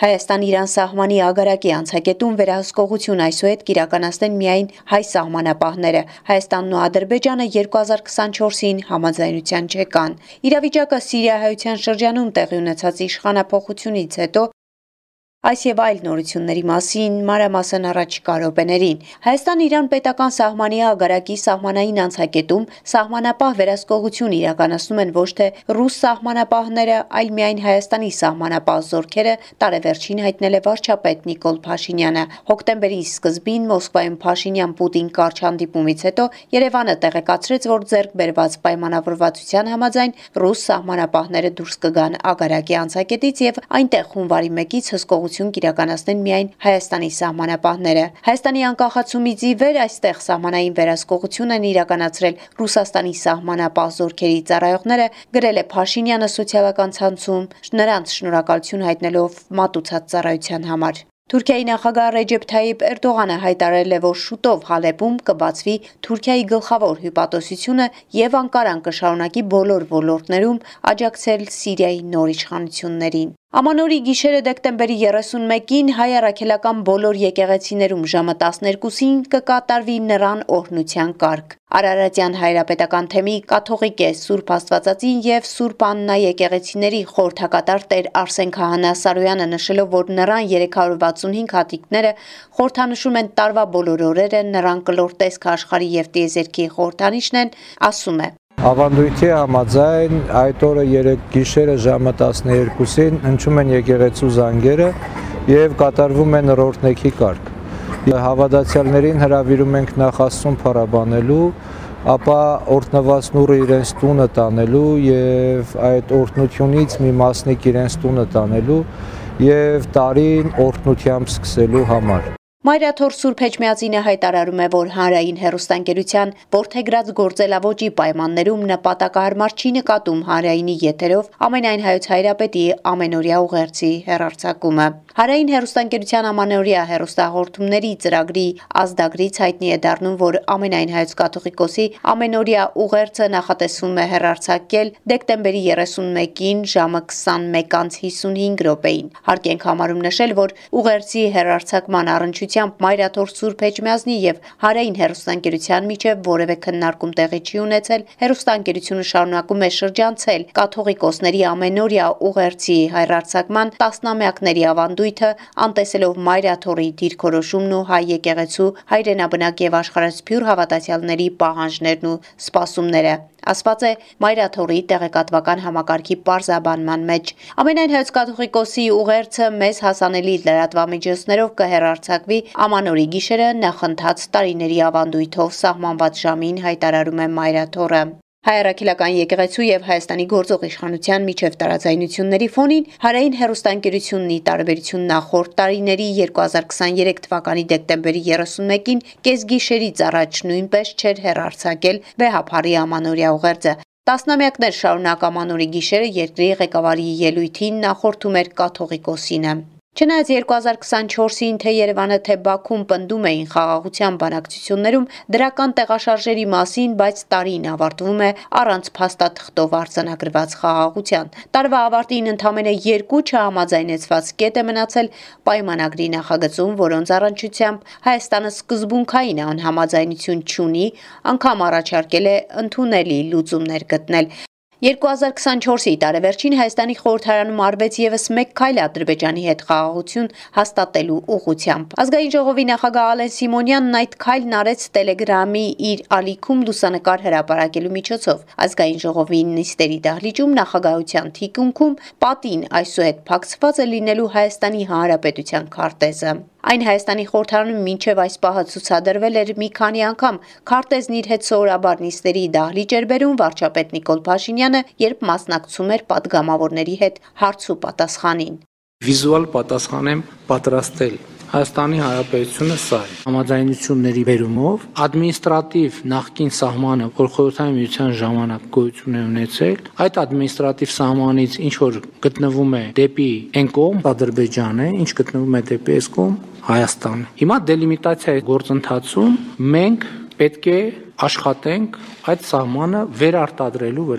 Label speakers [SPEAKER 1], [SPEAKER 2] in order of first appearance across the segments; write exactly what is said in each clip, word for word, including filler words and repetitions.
[SPEAKER 1] Հայաստան-Իրան սահմանի ագարակի անցակետում վերահսկողություն այսուհետ կիրականացնեն միայն հայ սահմանապահները։ Հայաստանն ու Ադրբեջանը երկու հազար քսանչորսին համաձայնության չեկան։ Իրավիճակը Սիրիա-հայության շրջանում տեղի ունեցած իշխանափոխությունից հետո այս եւ այլ նորությունների մասին մանրամասն առաջիկա րոպեներին։ Հայաստան-Իրան պետական սահմանի ագարակի սահմանային անցակետում սահմանապահ վերահսկողություն իրականացնում են ոչ թե ռուս սահմանապահները, այլ միայն Հայաստանի սահմանապահ զորքերը, տարեվերջին հայտնել է վարչապետ Նիկոլ Փաշինյանը։ Հոկտեմբերի սկզբին Մոսկվայում Փաշինյան-Պուտին կարճ հանդիպումից հետո Երևանը տեղեկացրեց, որ ձեռք բերված պայմանավորվածության համաձայն ռուս սահմանապահները դուրս կգան ագարակի անցակետից եւ այնտեղ հունվարի մեկից հսկողություն կիրականացնեն միայն Հայաստանի սահմանապահները։ Հայաստանի անկախացումից ի վեր այստեղ սահմանային վերահսկողություն են իրականացրել Ռուսաստանի սահմանապահ զորքերի ծառայողները, գրել է Փաշինյանը սոցիալական ցանցում, նրանց շնորհակալություն հայտնելով մատուցած ծառայության համար։ Թուրքիայի նախագահ Ռեջեփ Թայիփ Էրդողանը հայտարարել է, որ շուտով Հալեպում կբացվի Թուրքիայի գլխավոր հյուպատոսությունը եւ Անկարան կշարունակի բոլոր ոլորտներում աջակցել Սիրիայի նոր իշխանություններին։ Ամանորի գիշերը դեկտեմբերի երեսունմեկին հայ առաքելական բոլոր եկեղեցիներում ժամը տասներկուսին կկատարվի նրան օրհնության կարգ։ Արարատյան հայրապետական թեմի կաթողիկ է Սուրբ Աստվածածին եւ Սուրբ Աննա եկեղեցիների խորհրդակատար Տեր Արսեն Քահանա Սարոյանը նշելով, որ նրան երեք հարյուր վաթսունհինգ հատիկները խորհրդանշում են տարվա բոլոր օրերը, նրան կլոր տեսք աշխարհի եւ տիեզերքի խորհրդանիշն են, ասում է.
[SPEAKER 2] Ավանդույթի համաձայն այդ օրը երեկ գիշերը ժամը տասներկուսին հնչում են եկեղեցու զանգերը եւ կատարվում է նռորդնեքի կարգ։ Հավատացյալներին հրավիրում ենք նախ Աստծուն փառաբանելու, ապա օրհնված նուրը իրենց տունը տանելու եւ այդ օրհնությունից մի մասնիկ իրենց տունը տանելու եւ տարին օրհնությամբ սկսելու համար։
[SPEAKER 1] Մայրաթոր Սուրբ Էջմիածինը հայտարարում է, որ հանրային հեռուստաընկերության որդեգրած գործելավոճի պայմաններում նպատակահարմար չի նկատում հանրայինի եթերով ամենայն հայոց հայրապետի ամենօրյա ուղերձի հեռարձակումը։ Հանրային հեռուստաընկերության ամանորյա հեռուստահաղորդումների ծրագրի ազդագրից հայտնի է դառնում, որ ամենայն հայոց կաթողիկոսի ամենօրյա ուղերձը նախատեսվում է հեռարձակել դեկտեմբերի երեսունմեկին ժամը քսանմեկ անց հիսունհինգ րոպեին։ Հարկ ենք համարում նշել, որ ուղերձի հեռարձակման առնչությամբ Մայրաթոր Սուրբ Էջմիածնի եւ հանրային հեռուստաընկերության միջև որևէ քննարկում տեղի չի ունեցել։ Հեռուստաընկերությունը շարունակում է շրջանցել կաթողիկոսների ամենօրյա ուղերձի հեռարձակման տասնամյակների ավանդույթը, անտեսելով Մայրաթորի դիրքորոշումն ու հայ եկեղեցու հայրենաբնակ եւ աշխարհասփյուռ հավատացյալների պահանջներն ու սպասումները։ Ասված է Մայրաթորի տեղեկատվական համակարգի պարզաբանման մեջ։ Ամենայն հայոց կաթողիկոսի ուղերձը մեզ հասանելի լրատվամիջոցներով կհեռարձակվի ամանորի գիշերը նախընթաց տարիների ավանդույթով սահմանված ժամին, հայտարարում է Մայրաթորը։ Հայ առաքելական եկեղեցու եւ Հայաստանի գործող իշխանության միջև տարաձայնությունների ֆոնին հանրային հեռուստաընկերությունն ի տարբերություն նախորդ տարիների երկու հազար քսաներեք թվականի դեկտեմբերի երեսունմեկին կեսգիշերից առաջ նույնպես չէր հեռարձակել վեհափառի ամանորյա ուղերձը։ Տասնամյակներ շարունակ ամանորի գիշերը երկրի ղեկավարի ելույթին նախորդում էր կաթողիկոսինը։ Չնայած երկու հազար քսանչորսին թե Երևանը, թե Բաքուն պնդում էին խաղաղության բանակցություններում դրական տեղաշարժերի մասին, բայց տարին ավարտվում է առանց փաստաթղթով արձանագրված խաղաղության։ Տարվա ավարտին ընդամենը երկու չհամաձայնեցված կետ է մնացել պայմանագրի նախագծում, որոնց առնչությամբ Հայաստանը սկզբունքային անհամաձայնություն չունի, անգամ առաջարկել է ընդունելի լուծումներ գտնել։ երկու հազար քսանչորսի տարեվերջին Հայաստանի խորհրդարանում արվեց եւս մեկ քայլ Ադրբեջանի հետ խաղաղություն հաստատելու ուղղությամբ։ Ազգային ժողովի նախագահ Ալեն Սիմոնյանն այդ քայլն արեց Տելեգրամի իր ալիքում լուսանկար հրապարակելու միջոցով։ Ազգային ժողովի նիստերի դահլիճում նախագահության թիկունքում պատին այսուհետ փակցված է լինելու Հայաստանի Հանրապետության քարտեզը։ Այն Հայաստանի խորհրդարանում մինչև այս պահը ցուցադրվել էր մի քանի անգամ։ Քարտեզն իր հետ սովորաբար նիստերի դահլիճ էր բերում վարչապետ Նիկոլ Փաշինյանը, երբ մասնակցում էր պատգամավորների հետ հարց ու պատասխանին։
[SPEAKER 3] Վիզուալ պատասխան եմ պատրաստել։ Հայաստանի Հանրապետությունը սա է։ Համաձայնությունների բերումով ադմինիստրատիվ նախկին սահմանը, որ Խորհրդային Միության ժամանակ գոյություն է ունեցել, այդ ադմինիստրատիվ սահմանից ինչ որ գտնվում է դեպի այն կողմ Ադրբեջանը, ինչ գտնվում է դեպի այս կողմ Հայաստանը։ Հիմա դելիմիտացիայի գործընթացում մենք պետք է աշխատենք այդ սահմանը վերարտադրելու վրա։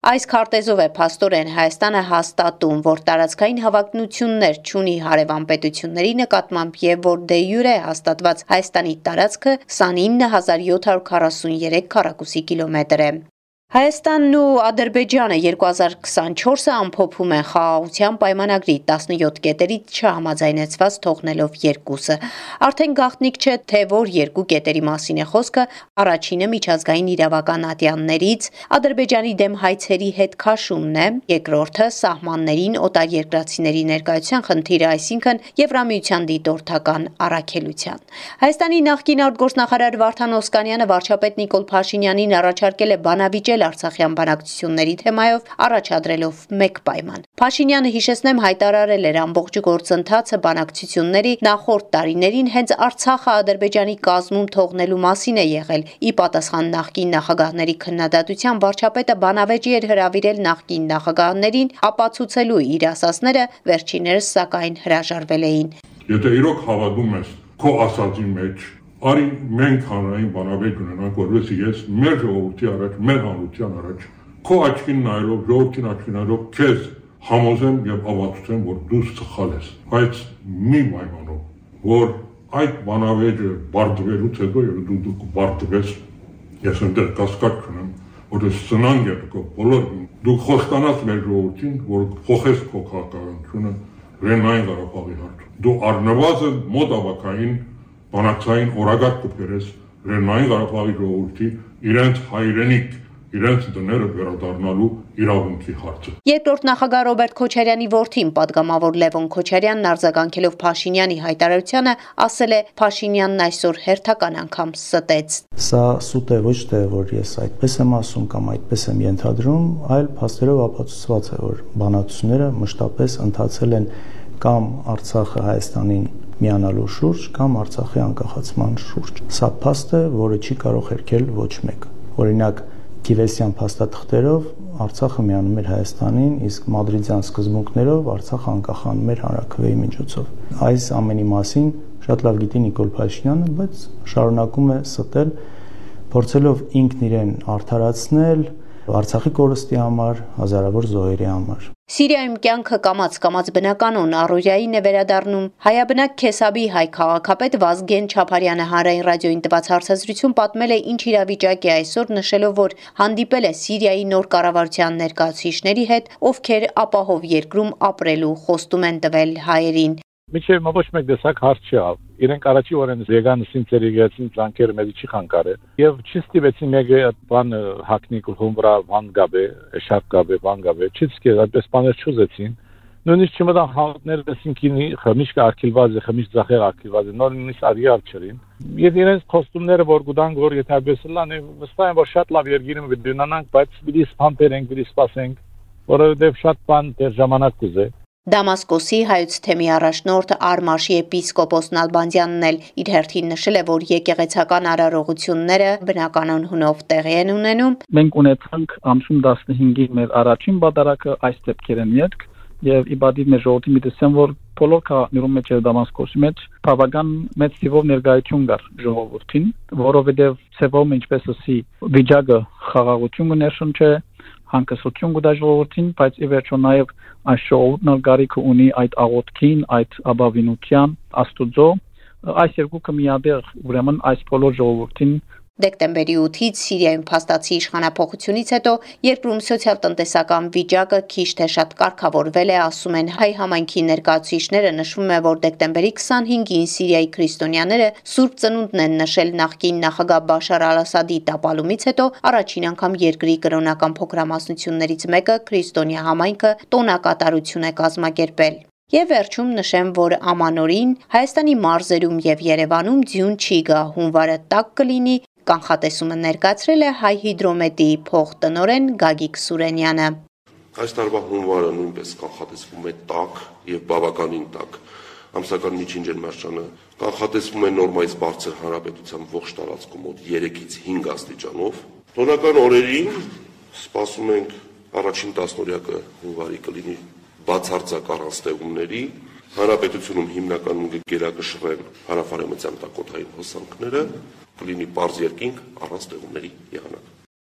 [SPEAKER 1] Այս քարտեզով է փաստորեն Հայաստանը հաստատում, որ տարածքային հավակնություններ չունի հարևան պետությունների նկատմամբ եւ որ դե յուրե հաստատված Հայաստանի տարածքը քսանինը հազար յոթ հարյուր քառասուններեք քառակուսի կիլոմետր է։ Հայաստանն ու Ադրբեջանը երկու հազար քսանչորսը ամփոփում են խաղաղության պայմանագրի տասնյոթ կետերից չհամաձայնեցված թողնելով երկուսը։ Արդեն գաղտնիք չէ, թե որ երկու կետերի մասին է խոսքը, առաջինը միջազգային իրավական ատյաններից Ադրբեջանի դեմ հայցերի հետ քաշումն է, երկրորդը սահմաններին օտարերկրացիների ներկայության խնդիրը, այսինքն Եվրամիության դիտորդական առաքելության։ Հայաստանի նախկին արտգործնախարար Վարդան Օսկանյանը վարչապետ Նիկոլ Փաշինյանին առաջարկել է բանավիճել Արցախյան բանակցությունների թեմայով առաջադրելով մեկ պայման։ Փաշինյանը, հիշեցնեմ, հայտարարել էր ամբողջ գործընթացը բանակցությունների նախորդ տարիներին հենց Արցախը Ադրբեջանի կազմում թողնելու մասին է եղել։ Ի պատասխան նախկին նախագահների քննադատության վարչապետը բանավեճի էր հրավիրել նախկին նախագահներին ապացուցելու իր ասածները, վերջիններս սակայն հրաժարվել էին։
[SPEAKER 4] Եթե իրոք հավատում ես քո ասածի մեջ, արի մենք հանրային բանավեճ ունենանք, որովհետեւ ես մեր ժողովրդի առաջ, մեր հանրության առաջ, քո աչքին նայելով, ժողովրդին աչքին նայելով, քեզ համոզեմ եւ ավարտեմ, որ դու սխալ ես։ Բայց մի պայմանով, որ այդ բանավեճը բարդվելուց հետո եւ դու դու բարդվես, ես ընդդեմ կասկած չունեմ, որ սնանկ է դու բոլոր դու խոստանաս մեր ժողովրդին, որ փոխես քո քաղաքականությունը Լեռնային Ղարաբաղի հարցում։ Դու առնվազն մոտ ավակային բանակցային օրագատ կբերես Լեռնային Ղարաբաղի ժողովրդի իրենց հայրենիք, իրենց դները վերադառնալու իրավունքի հարցը։
[SPEAKER 1] Երկրորդ նախագահ Ռոբերտ Քոչարյանի որդին, պատգամավոր Լևոն Քոչարյանն արձագանքելով Փաշինյանի հայտարարությանը, ասել է Փաշինյանն այսօր հերթական անգամ ստեց։
[SPEAKER 5] Սա սուտ է, ոչ թե որ ես այդպես եմ ասում կամ այդպես եմ ենթադրում, այլ փաստերով ապացուցված է, որ բանակցությունները մշտապես ընթացել են կամ Արցախը Հայաստանին միանալու շուրջ կամ Արցախի անկախացման շուրջ։ Սա փաստ է, որը չի կարող հերքել ոչ մեկ։ Օրինակ, Կիվեսյան փաստաթղթերով Արցախը միանում էր Հայաստանին, իսկ մադրիդյան սկզբունքներով Արցախը անկախանում էր հանրաքվեի միջոցով։ Այս ամենի մասին շատ լավ գիտի Նիկոլ Փաշինյանը, բայց շարունակում է ստել, փորձելով ինքն իրեն արդարացնել Արցախի կորստի համար, հազարավոր զոհերի համար։
[SPEAKER 1] Սիրիայում կյանքը կամաց-կամաց բնականon առօրյային է վերադառնում։ Հայաբնակ Քեսաբի հայ քաղաքապետ Վազգեն Չապարյանը հանրային ռադիոյին տված հարցազրույցում պատմել է ինչ իրավիճակ է այսօր, նշելով, որ հանդիպել է Սիրիայի նոր կառավարության ներկայացուցիչների հետ, ովքեր ապահով երկրում ապրելու խոստում են տվել հայերին։
[SPEAKER 6] Միջև ոչ մեկ դեսակ հարց չի ավ։ Իրենք առաջի օրեն եկան ինձ երեգացին ծանքերը մեծ չի խանգարը։ Եվ չի ստիպեցին մեկը բան հակնի գլխում վրա բան գաբե, շապ գաբե, բան գաբե։ Չի սկսել այդպես բաներ չուզեցին։ Նույնիսկ չմտան խաղներ դեսինքինի խմիշ կարգիլված է, խմիշ ձախեր արգիլված է, նույնիսկ արիալ չրին։ Եվ իրենց խոստումները որ գուտան որ եթե այդպես լան, վստահ եմ որ շատ լավ երկիրը դինանանք, բայց պիտի սփամփերենք, պիտի սպասենք, որովհետև շատ բան դեր ժամանակ կուզե։
[SPEAKER 1] Դամասկոսի հայոց թեմի առաջնորդ Արմաշի եպիսկոպոս Նալբանդյանն էլ իր հերթին նշել է, որ եկեղեցական արարողությունները բնականon հունով տեղի են ունենում։
[SPEAKER 7] Մենք ունեցանք ամսում տասնհինգի մեր առաջին բադարակը այս դեպքերն յետք եւ իբադի մեր ժողովրդի միտեսեմ, որ բոլոր քաղաքներում մեջ Դամասկոսի մեջ բավական մեծ թիվով ներկայություն կար ժողովրդին, որովհետեւ ծեվում ինչպես ասի վիճակը խաղաղություն ներշնչե հանկարծություն կուտա ժողովրդին, բայց ի վերջո նաև այս ժողովուրդն գարիք ունի այդ աղոթքին, այդ ապավինության, աստուծո, այս երկուքը միադեղ ուրեմն այս բոլոր ժողովրդին
[SPEAKER 1] Դեկտեմբերի ութից Սիրիայում փաստացի իշխանափոխությունից հետո երկրում սոցիալ-տնտեսական վիճակը քիչ թե շատ կարգավորվել է, ասում են հայ համայնքի ներկայացուցիչները, նշվում է, որ դեկտեմբերի քսանհինգին Սիրիայի քրիստոնյաները Սուրբ Ծնունդն են նշել նախկին նախագահ Բաշար Ալ-Ասադի տապալումից հետո առաջին անգամ երկրի կրոնական փոքրամասնություններից մեկը քրիստոնյա համայնքը տոնակատարություն է կազմակերպել։ Եվ վերջում նշեմ, որ ամանորին Հայաստանի մարզերում եւ Երևանում ձյուն չի գա, հունվարը տաք կլինի, կանխատեսումը ներկայացրել է Հայ հիդրոմետի փոխտնօրեն Գագիկ Սուրենյանը։
[SPEAKER 8] Այս տարվա հունվարը նույնպես կանխատեսվում է տաք եւ բավականին տաք։ Ամսական միջին ջերմաստիճանը կանխատեսվում է նորմայից բարձր հանրապետության ողջ տարածքում մոտ երեքից հինգ աստիճանով։ Տոնական օրերին սպասում ենք առաջին տասնօրյակը հունվարի կլինի բացարձակ առանց ստեղումների, հանրապետությունում հիմնականում կգերակշռեն հարավարևմտյան տակոթային հոսանքները, կլինի պարզ երկինք առանց ստեղումների եղանակ։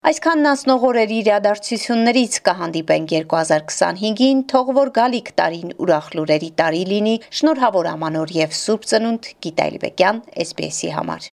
[SPEAKER 1] Այսքանն անցնող օրերի իրադարձություններից կհանդիպենք երկու հազար քսանհինգին, թող որ գալիք տարին ուրախ լուրերի տարի լինի, շնորհավոր ամանոր եւ Սուրբ Ծնունդ, Գիտա Իլբեկյան, S B S-ի համար։